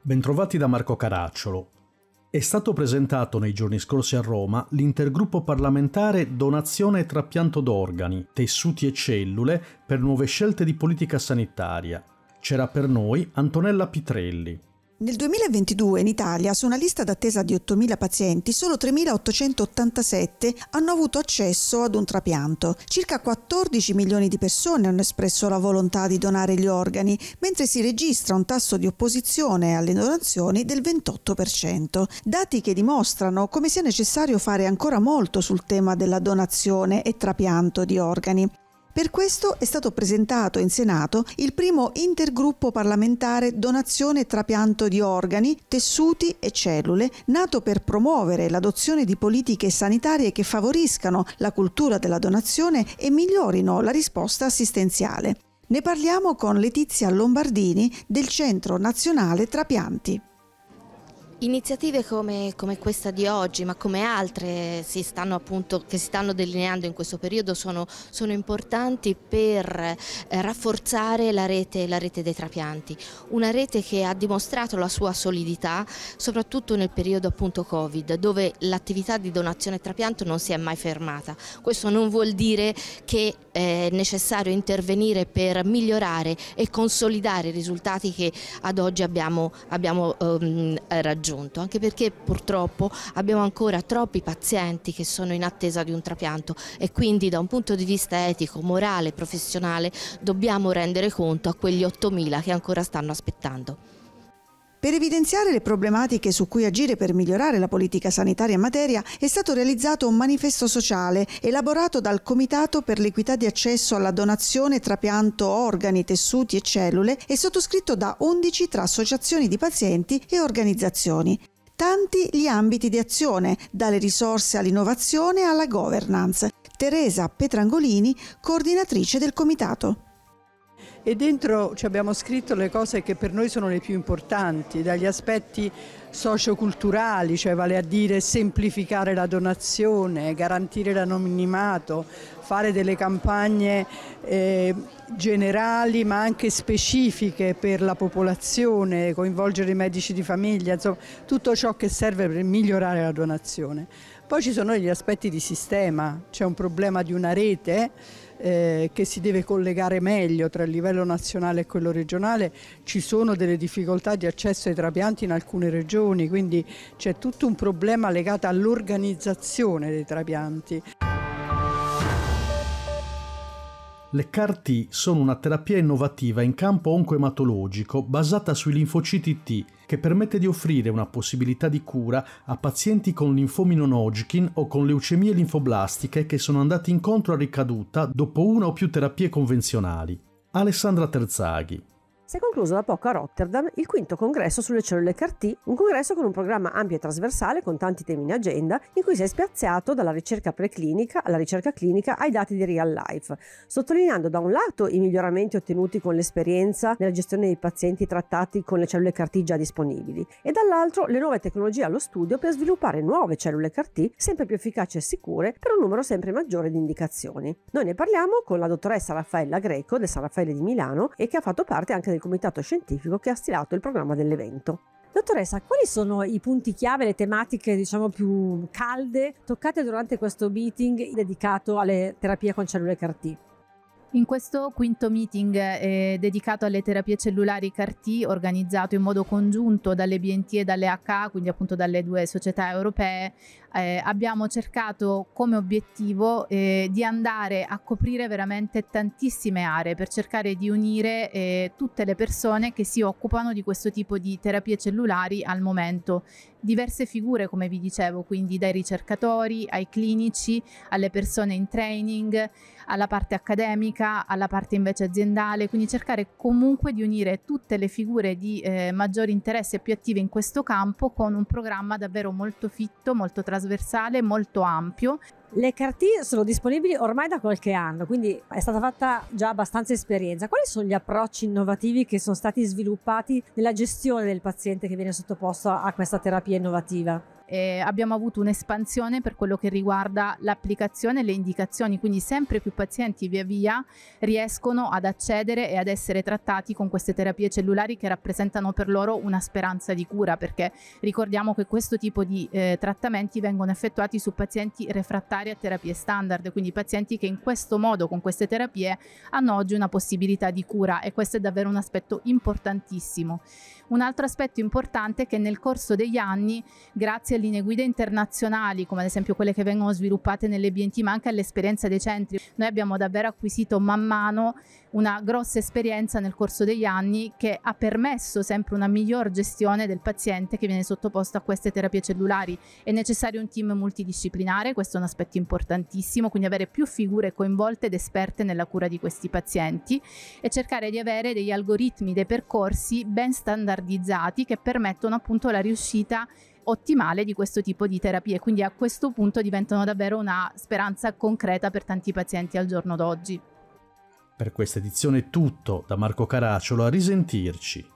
Bentrovati da Marco Caracciolo. È stato presentato nei giorni scorsi a Roma l'intergruppo parlamentare Donazione e trapianto d'organi, tessuti e cellule per nuove scelte di politica sanitaria. C'era per noi Antonella Pitrelli. Nel 2022 in Italia, su una lista d'attesa di 8.000 pazienti, solo 3.887 hanno avuto accesso ad un trapianto. Circa 14 milioni di persone hanno espresso la volontà di donare gli organi, mentre si registra un tasso di opposizione alle donazioni del 28%. Dati che dimostrano come sia necessario fare ancora molto sul tema della donazione e trapianto di organi. Per questo è stato presentato in Senato il primo intergruppo parlamentare Donazione e trapianto di organi, tessuti e cellule, nato per promuovere l'adozione di politiche sanitarie che favoriscano la cultura della donazione e migliorino la risposta assistenziale. Ne parliamo con Letizia Lombardini del Centro Nazionale Trapianti. Iniziative come questa di oggi, ma come altre che si stanno delineando in questo periodo sono importanti per rafforzare la rete dei trapianti, una rete che ha dimostrato la sua solidità soprattutto nel periodo appunto Covid, dove l'attività di donazione e trapianto non si è mai fermata. Questo non vuol dire che è necessario intervenire per migliorare e consolidare i risultati che ad oggi abbiamo raggiunto, anche perché purtroppo abbiamo ancora troppi pazienti che sono in attesa di un trapianto e quindi da un punto di vista etico, morale, professionale dobbiamo rendere conto a quegli 8.000 che ancora stanno aspettando. Per evidenziare le problematiche su cui agire per migliorare la politica sanitaria in materia è stato realizzato un manifesto sociale elaborato dal Comitato per l'equità di accesso alla donazione e trapianto organi, tessuti e cellule e sottoscritto da 11 tra associazioni di pazienti e organizzazioni. Tanti gli ambiti di azione, dalle risorse all'innovazione alla governance. Teresa Petrangolini, coordinatrice del Comitato. E dentro ci abbiamo scritto le cose che per noi sono le più importanti, dagli aspetti socioculturali, cioè vale a dire semplificare la donazione, garantire l'anonimato, fare delle campagne generali ma anche specifiche per la popolazione, coinvolgere i medici di famiglia, insomma tutto ciò che serve per migliorare la donazione. Poi ci sono gli aspetti di sistema, c'è un problema di una rete che si deve collegare meglio tra il livello nazionale e quello regionale. Ci sono delle difficoltà di accesso ai trapianti in alcune regioni, quindi c'è tutto un problema legato all'organizzazione dei trapianti. Le CAR-T sono una terapia innovativa in campo oncoematologico basata sui linfociti T, che permette di offrire una possibilità di cura a pazienti con linfomi non Hodgkin o con leucemie linfoblastiche che sono andati incontro a ricaduta dopo una o più terapie convenzionali. Alessandra Terzaghi. Si è concluso da poco a Rotterdam il quinto congresso sulle cellule CAR-T, un congresso con un programma ampio e trasversale con tanti temi in agenda, in cui si è spiazzato dalla ricerca preclinica alla ricerca clinica ai dati di real life, sottolineando da un lato i miglioramenti ottenuti con l'esperienza nella gestione dei pazienti trattati con le cellule CAR-T già disponibili e dall'altro le nuove tecnologie allo studio per sviluppare nuove cellule CAR-T sempre più efficaci e sicure per un numero sempre maggiore di indicazioni. Noi ne parliamo con la dottoressa Raffaella Greco del San Raffaele di Milano e che ha fatto parte anche del comitato scientifico che ha stilato il programma dell'evento. Dottoressa, quali sono i punti chiave, le tematiche più calde toccate durante questo meeting dedicato alle terapie con cellule CAR-T? In questo quinto meeting dedicato alle terapie cellulari CAR-T, organizzato in modo congiunto dalle BNT e dalle HA, quindi appunto dalle due società europee, abbiamo cercato come obiettivo di andare a coprire veramente tantissime aree per cercare di unire tutte le persone che si occupano di questo tipo di terapie cellulari al momento. Diverse figure, come vi dicevo, quindi dai ricercatori ai clinici, alle persone in training, alla parte accademica, alla parte invece aziendale, quindi cercare comunque di unire tutte le figure di maggiore interesse e più attive in questo campo con un programma davvero molto fitto, molto trasversale, molto ampio. Le CAR-T sono disponibili ormai da qualche anno, quindi è stata fatta già abbastanza esperienza. Quali sono gli approcci innovativi che sono stati sviluppati nella gestione del paziente che viene sottoposto a questa terapia innovativa? abbiamo avuto un'espansione per quello che riguarda l'applicazione e le indicazioni, quindi sempre più pazienti via via riescono ad accedere e ad essere trattati con queste terapie cellulari che rappresentano per loro una speranza di cura, perché ricordiamo che questo tipo di trattamenti vengono effettuati su pazienti refrattari a terapie standard, quindi pazienti che in questo modo, con queste terapie, hanno oggi una possibilità di cura, e questo è davvero un aspetto importantissimo. Un altro aspetto importante è che nel corso degli anni, grazie a linee guida internazionali, come ad esempio quelle che vengono sviluppate nelle BNT, ma anche all'esperienza dei centri, noi abbiamo davvero acquisito man mano una grossa esperienza nel corso degli anni, che ha permesso sempre una miglior gestione del paziente che viene sottoposto a queste terapie cellulari. È necessario un team multidisciplinare, questo è un aspetto importantissimo, quindi avere più figure coinvolte ed esperte nella cura di questi pazienti e cercare di avere degli algoritmi, dei percorsi ben standardizzati che permettono appunto la riuscita ottimale di questo tipo di terapie, quindi a questo punto diventano davvero una speranza concreta per tanti pazienti al giorno d'oggi. Per questa edizione è tutto, da Marco Caracciolo, a risentirci.